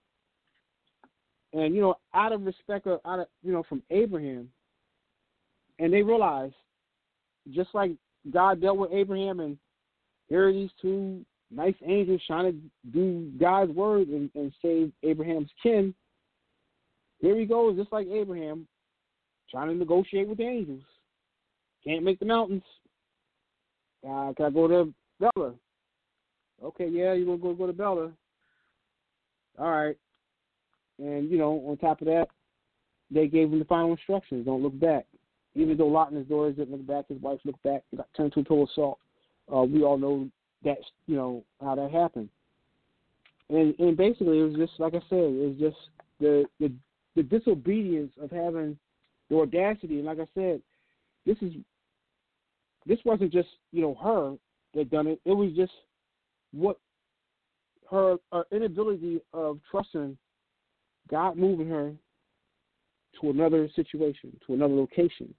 And you know, out of respect, of, out of you know, from Abraham, and they realized, just like God dealt with Abraham, and here are these two nice angels trying to do God's word and, and save Abraham's kin. Here he goes, just like Abraham, trying to negotiate with the angels. Can't make the mountains. Uh, can I go to Bella? Okay, yeah, you're going to go, go to Bella. All right. And, you know, on top of that, they gave him the final instructions. Don't look back. Even though Lot and his daughters didn't look back, his wife looked back, got turned to a total salt. Uh, we all know that's, you know, how that happened. And and basically it was just, like I said, it was just the, the the disobedience of having the audacity. And like I said, this is this wasn't just, you know, her that done it. It was just what her, her inability of trusting God moving her to another situation, to another location.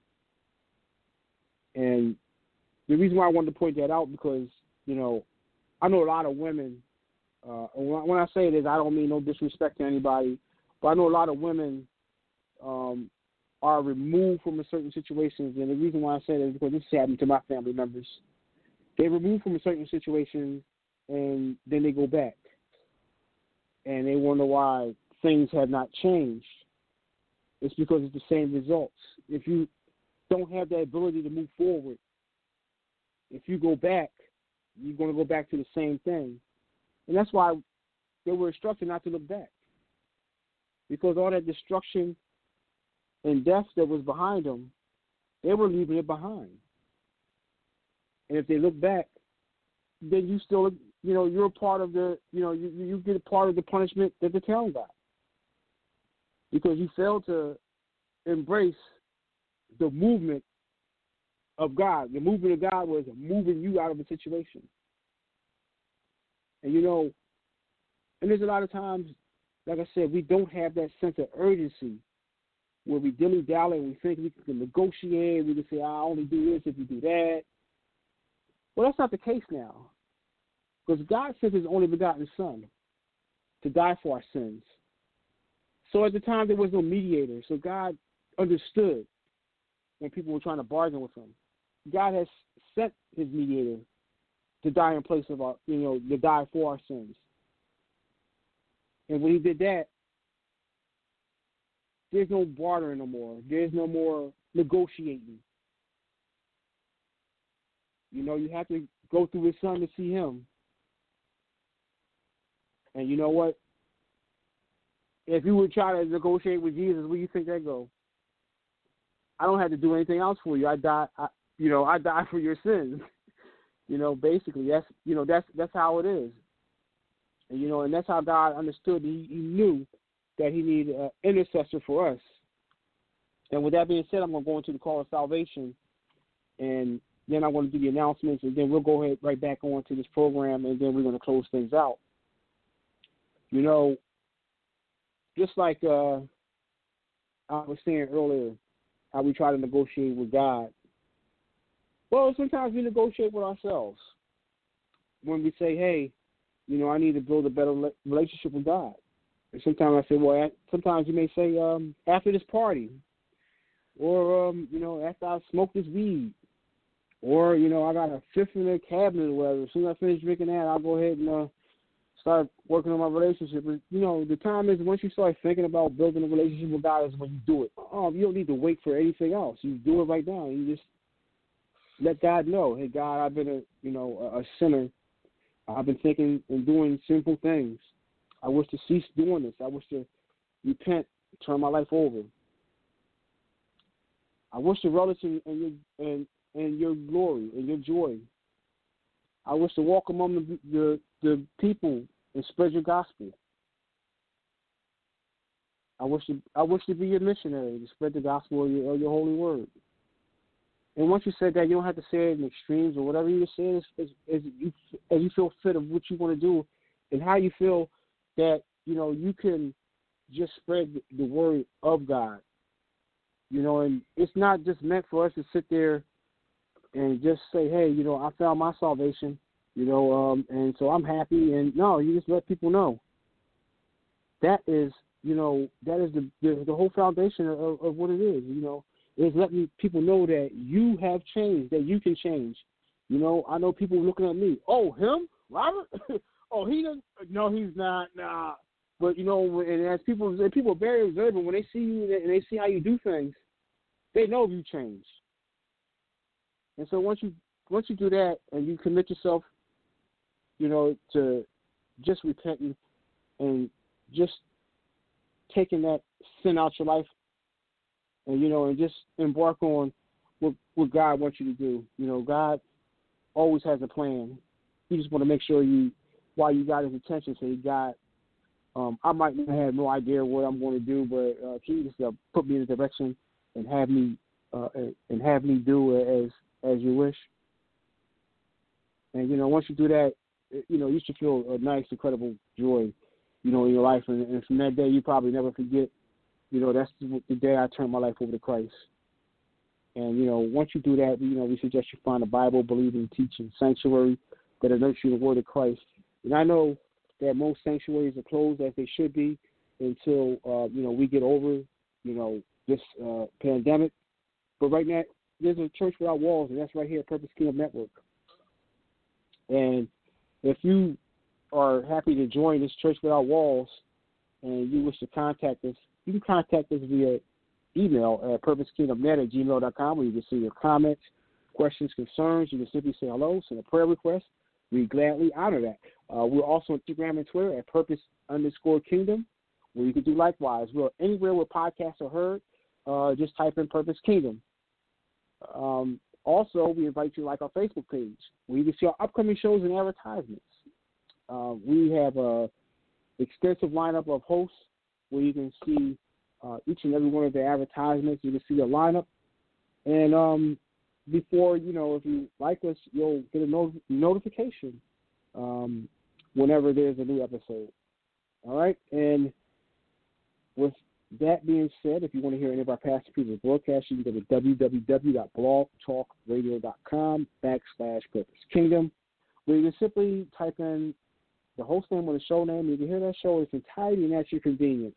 And the reason why I wanted to point that out, because, you know, I know a lot of women, uh, when I say this, I don't mean no disrespect to anybody, but I know a lot of women um, are removed from a certain situations, and the reason why I say that is because this happened to my family members. They removed from a certain situation, and then they go back, and they wonder why things have not changed. It's because it's the same results. If you don't have that ability to move forward, if you go back, you're going to go back to the same thing. And that's why they were instructed not to look back, because all that destruction and death that was behind them, they were leaving it behind. And if they look back, then you still, you know, you're a part of the, you know, you, you get a part of the punishment that the town got, because you failed to embrace the movement of God. The movement of God was moving you out of a situation. And, you know, and there's a lot of times, like I said, we don't have that sense of urgency where we dilly-dally and we think we can negotiate, we can say, I only do this if you do that. Well, that's not the case now, because God sent his only begotten Son to die for our sins. So at the time, there was no mediator, so God understood when people were trying to bargain with him. God has sent his mediator to die in place of our, you know, to die for our sins. And when he did that, there's no bartering no more. There's no more negotiating. You know, you have to go through his Son to see him. And you know what? If you would try to negotiate with Jesus, where do you think that go? I don't have to do anything else for you. I die, I, you know, I die for your sins. You know, basically, that's, you know, that's that's how it is. And, you know, and that's how God understood. He, he knew that he needed an intercessor for us. And with that being said, I'm going to go into the call of salvation, and then I'm going to do the announcements, and then we'll go ahead right back on to this program, and then we're going to close things out. You know, just like uh, I was saying earlier, how we try to negotiate with God. Well, sometimes we negotiate with ourselves when we say, hey, you know, I need to build a better relationship with God. And sometimes I say, well, sometimes you may say, um, after this party, or, um, you know, after I smoke this weed, or, you know, I got a fifth in the cabinet or whatever. As soon as I finish drinking that, I'll go ahead and uh, start working on my relationship. You know, the time is once you start thinking about building a relationship with God is when you do it. Um, you don't need to wait for anything else. You do it right now. You just let God know, hey, God, I've been a, you know, a, a sinner. I've been thinking and doing sinful things. I wish to cease doing this. I wish to repent, turn my life over. I wish to relish in, in your in, in your glory and your joy. I wish to walk among the, the the people and spread your gospel. I wish to I wish to be your missionary to spread the gospel of your, of your holy word. And once you said that, you don't have to say it in extremes or whatever you say is as, as you as you feel fit of what you want to do, and how you feel that you know you can just spread the word of God. You know, and it's not just meant for us to sit there and just say, hey, you know, I found my salvation, you know, um, and so I'm happy. And no, you just let people know. That is, you know, that is the the, the whole foundation of, of what it is, you know, is letting people know that you have changed, that you can change. You know, I know people looking at me, oh, him, Robert? oh, he doesn't, no, he's not, nah. But, you know, and as people, and people are very observant, when they see you and they see how you do things, they know you changed. And so once you once you do that and you commit yourself, you know, to just repenting and just taking that sin out your life, and you know, and just embark on what, what God wants you to do. You know, God always has a plan. You just want to make sure you, while you got his attention, say, God, um, I might have no idea what I'm going to do, but uh, can you just uh, put me in a direction and have me uh, and have me do as as you wish. And you know, once you do that, you know, you should feel a nice, incredible joy, you know, in your life. And, and from that day, you probably never forget. You know, that's the day I turned my life over to Christ. And you know, once you do that, you know, we suggest you find a Bible believing, teaching sanctuary that'll nurture the word of Christ. And I know that most sanctuaries are closed, as they should be, until uh, you know we get over, you know, this uh, pandemic. But right now, there's a church without walls, and that's right here at Purpose Kingdom Network. And if you are happy to join this church without walls, and you wish to contact us, you can contact us via email at purposekingdomnet at gmail dot com, where you can see your comments, questions, concerns. You can simply say hello, send a prayer request. We gladly honor that. Uh, we're also on Instagram and Twitter at purpose underscore kingdom, where you can do likewise. We're anywhere where podcasts are heard. Uh, just type in Purpose Kingdom. Um, also, we invite you to like our Facebook page, where you can see our upcoming shows and advertisements. Uh, we have a extensive lineup of hosts where you can see uh, each and every one of the advertisements. You can see the lineup. And um, before, you know, if you like us, you'll get a not- notification um, whenever there's a new episode. All right? And with that being said, if you want to hear any of our past previous broadcasts, you can go to w w w dot blog talk radio dot com backslash Purpose Kingdom, where you can simply type in the host name or the show name. You can hear that show in its entirety, and at your convenience.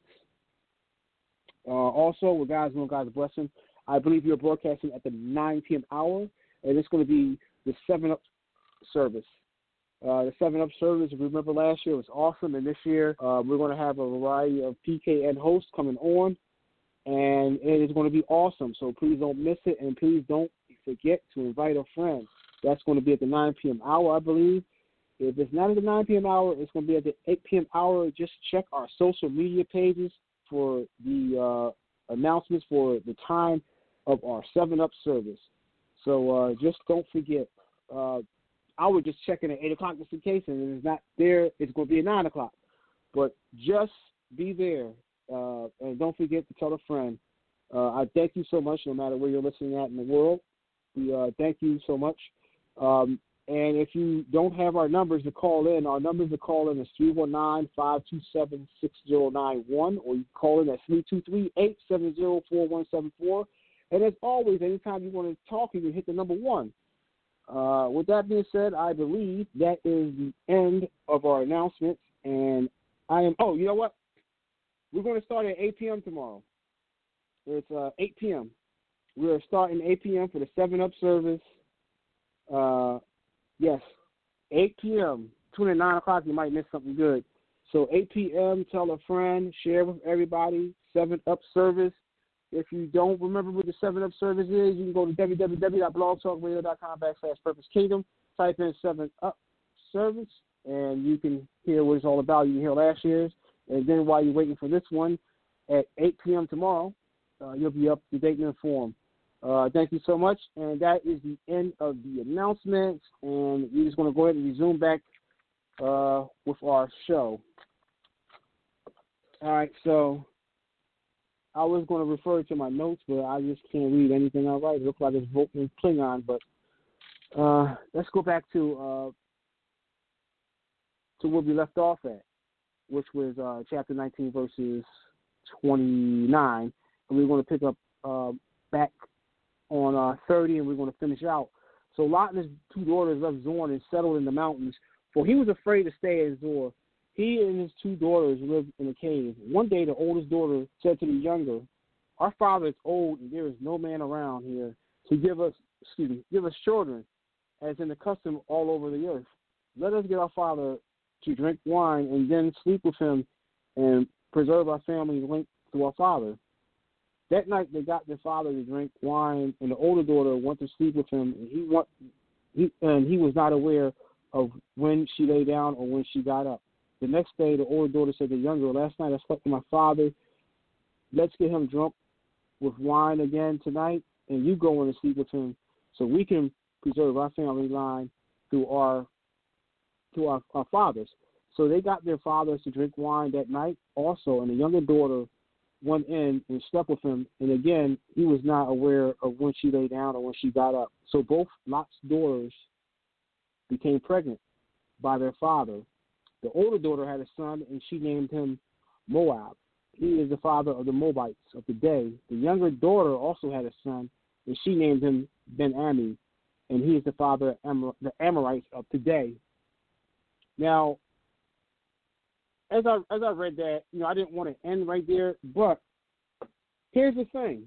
Uh, also, with God's will, God's blessing, I believe you're broadcasting at the nine p.m. hour, and it's going to be the seven up service. Uh, the seven up service, if you remember last year, was awesome, and this year uh, we're going to have a variety of P K N hosts coming on, and it is going to be awesome. So please don't miss it, and please don't forget to invite a friend. That's going to be at the nine p.m. hour, I believe. If it's not at the nine p.m. hour, it's going to be at the eight p.m. hour. Just check our social media pages for the uh, announcements for the time of our seven up service. So uh, just don't forget. Uh, I would just check in at eight o'clock just in case, and if it's not there, it's going to be at nine o'clock. But just be there, uh, and don't forget to tell a friend. Uh, I thank you so much, no matter where you're listening at in the world. We uh, thank you so much. Um, and if you don't have our numbers to call in, our numbers to call in is three one nine, five two seven, six zero nine one, or you can call in at three two three, eight seven zero, four one seven four. And as always, anytime you want to talk, you can hit the number one. Uh, with that being said, I believe that is the end of our announcements, and I am, oh, you know what? We're going to start at eight p.m. tomorrow. It's uh, eight p.m. We're starting eight p.m. for the seven up service. Uh, yes, eight p.m. tune in nine o'clock, you might miss something good. So eight p.m., tell a friend, share with everybody. seven up service. If you don't remember what the seven up service is, you can go to w w w dot blog talk radio dot com backslash Purpose Kingdom. Type in seven up service, and you can hear what it's all about. You can hear last year's. And then while you're waiting for this one, at eight p.m. tomorrow, uh, you'll be up to date and informed. Uh, thank you so much. And that is the end of the announcements. And we're just going to go ahead and resume back uh, with our show. All right, so I was going to refer to my notes, but I just can't read anything I write. It looks like it's voting Klingon, but uh, let's go back to uh, to where we left off at, which was uh, chapter nineteen, verses twenty-nine. And we're going to pick up uh, back on uh, thirty, and we're going to finish out. So Lot and his two daughters left Zorn and settled in the mountains, for he was afraid to stay at Zor. He and his two daughters lived in a cave. One day the oldest daughter said to the younger, "Our father is old, and there is no man around here to give us, excuse me, give us children, as in the custom all over the earth. Let us get our father to drink wine and then sleep with him and preserve our family's link to our father." That night they got their father to drink wine, and the older daughter went to sleep with him, and he, went, he, and he was not aware of when she lay down or when she got up. The next day, the older daughter said to the younger, "Last night I slept with my father. Let's get him drunk with wine again tonight, and you go in and sleep with him so we can preserve our family line through our to our, our fathers." So they got their fathers to drink wine that night also, and the younger daughter went in and slept with him, and again, he was not aware of when she lay down or when she got up. So both Lot's daughters became pregnant by their father. The older daughter had a son, and she named him Moab. He is the father of the Moabites of the day. The younger daughter also had a son, and she named him Ben-Ami, and he is the father of Amor- the Amorites of today. Now, as I as I read that, you know, I didn't want to end right there, but here's the thing.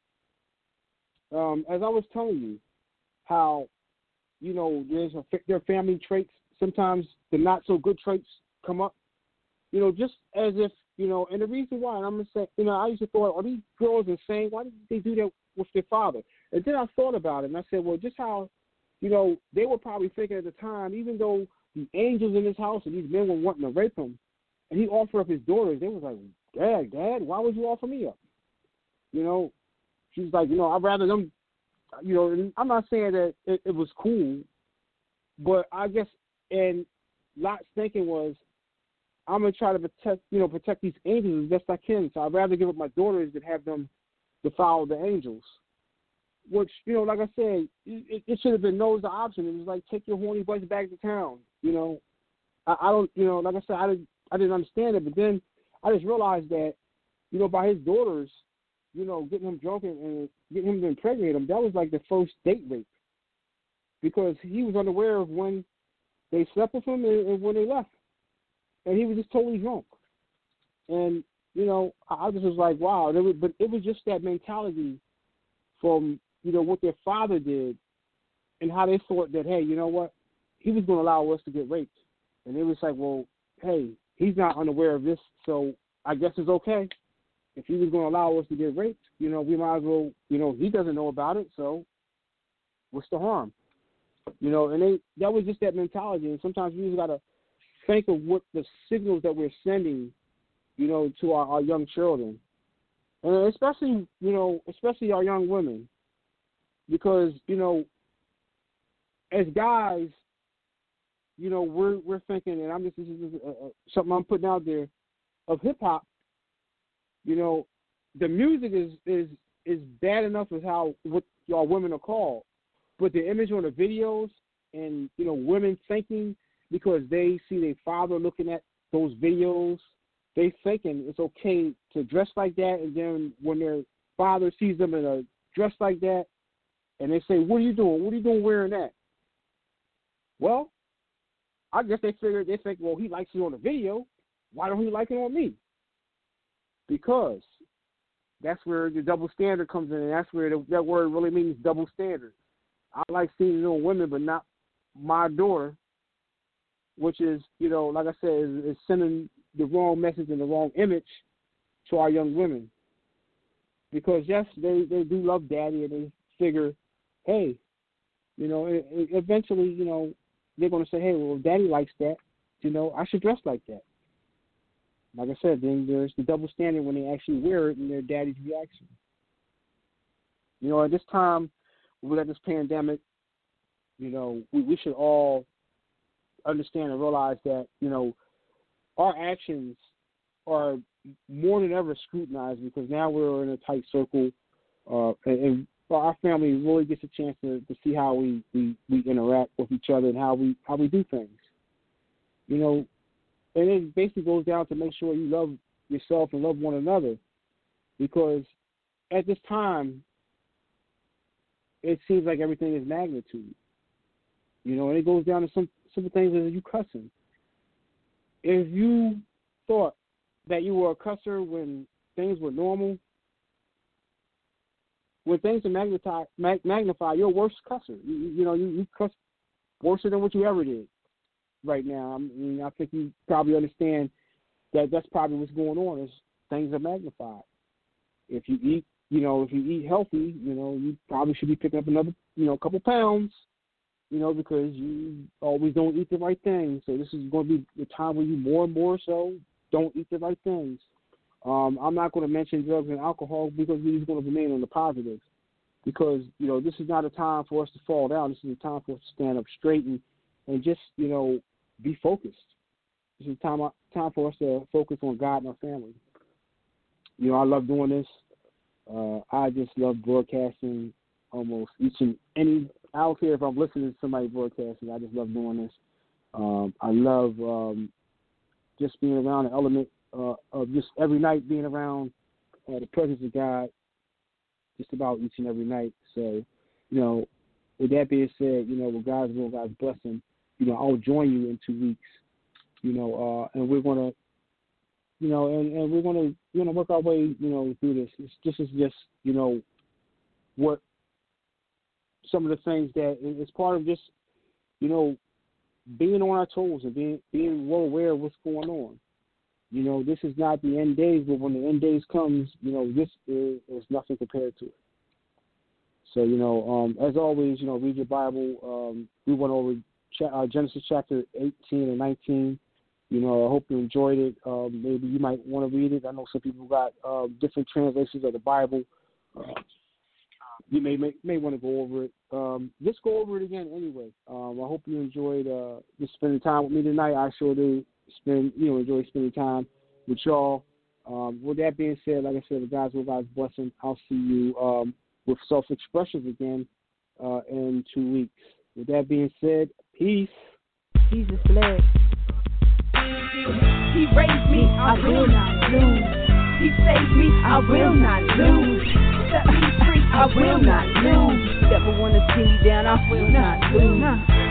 Um, as I was telling you, how, you know, there's a, there are family traits. Sometimes the not so good traits come up, you know, just as if, you know, and the reason why, and I'm going to say, you know, I used to thought, are these girls insane? Why did they do that with their father? And then I thought about it, and I said, well, just how, you know, they were probably thinking at the time, even though the angels in his house and these men were wanting to rape him, and he offered up his daughters, they was like, Dad, Dad, why would you offer me up? You know, she's like, you know, I'd rather them, you know, and I'm not saying that it, it was cool, but I guess, and Lot's thinking was, I'm gonna try to protect, you know, protect these angels as best I can. So I'd rather give up my daughters than have them defile the angels. Which, you know, like I said, it, it should have been no the option. It was like, take your horny butts back to town. You know, I, I don't, you know, like I said, I didn't, I didn't understand it. But then I just realized that, you know, by his daughters, you know, getting him drunk and, and getting him to impregnate him, that was like the first date rape, because he was unaware of when they slept with him and, and when they left. And he was just totally drunk. And, you know, I just was like, wow. It was, but it was just that mentality from, you know, what their father did and how they thought that, hey, you know what, he was going to allow us to get raped. And it was like, well, hey, he's not unaware of this, so I guess it's okay. If he was going to allow us to get raped, you know, we might as well, you know, he doesn't know about it, so what's the harm? You know, and they, that was just that mentality. And sometimes we just got to think of what the signals that we're sending, you know, to our, our young children, and especially, you know, especially our young women, because, you know, as guys, you know, we're we're thinking, and I'm just this is uh, something I'm putting out there of hip hop. You know, the music is is is bad enough as how what y'all women are called, but the image on the videos and, you know, women thinking, because they see their father looking at those videos, they thinking it's okay to dress like that, and then when their father sees them in a dress like that, and they say, what are you doing? What are you doing wearing that? Well, I guess they figured, they think, well, he likes it on the video. Why don't he like it on me? Because that's where the double standard comes in, and that's where the, that word really means double standard. I like seeing it on women, but not my daughter. which is, you know, like I said, is, is sending the wrong message and the wrong image to our young women. Because, yes, they, they do love daddy, and they figure, hey, you know, it, it, eventually, you know, they're going to say, hey, well, if daddy likes that, you know, I should dress like that. Like I said, then there's the double standard when they actually wear it and their daddy's reaction. You know, at this time, we got this pandemic, you know, we, we should all understand and realize that, you know, our actions are more than ever scrutinized because now we're in a tight circle, uh, and, and our family really gets a chance to, to see how we, we, we interact with each other and how we how we do things. You know, and it basically goes down to make sure you love yourself and love one another, because at this time, it seems like everything is magnitude. You know, and it goes down to some simple things as you cussing. If you thought that you were a cusser when things were normal, when things are magnify, mag, magnify you're a worse cusser. You, you know, you, you cuss worse than what you ever did right now. I mean, I think you probably understand that that's probably what's going on is things are magnified. If you eat, you know, if you eat healthy, you know, you probably should be picking up another, you know, a couple pounds, you know, because you always don't eat the right things. So this is going to be the time where you more and more so don't eat the right things. Um, I'm not going to mention drugs and alcohol because we're just going to remain on the positives. Because, you know, this is not a time for us to fall down. This is a time for us to stand up straight and, and just, you know, be focused. This is time time for us to focus on God and our family. You know, I love doing this. Uh, I just love broadcasting almost each and any. I don't care if I'm listening to somebody broadcasting. I just love doing this. Um, I love um, just being around the element uh, of just every night being around uh, the presence of God just about each and every night. So, you know, with that being said, you know, with God's will, God's blessing, you know, I'll join you in two weeks, you know, uh, and we're going to, you know, and, and we're going to, you know, work our way, you know, through this. It's, this is just, you know, what some of the things that is part of just, you know, being on our toes and being being well aware of what's going on. You know, this is not the end days, but when the end days comes, you know, this is, is nothing compared to it. So, you know, um, as always, you know, read your Bible. Um, we went over cha- uh, Genesis chapter eighteen and nineteen. You know, I hope you enjoyed it. Um, maybe you might want to read it. I know some people got uh, different translations of the Bible. Uh, you may, may may want to go over it. Um, just go over it again anyway. Um, I hope you enjoyed uh, just spending time with me tonight. I sure do spend, you know, enjoy spending time with y'all. Um, with that being said, like I said, the guys with God's blessing, I'll see you um, with self-expressions again uh, in two weeks. With that being said, peace. Jesus bless. He raised me, I will not lose. He saved me, I will not lose. Set me free, I will not lose. Never wanna see me down, I will not lose.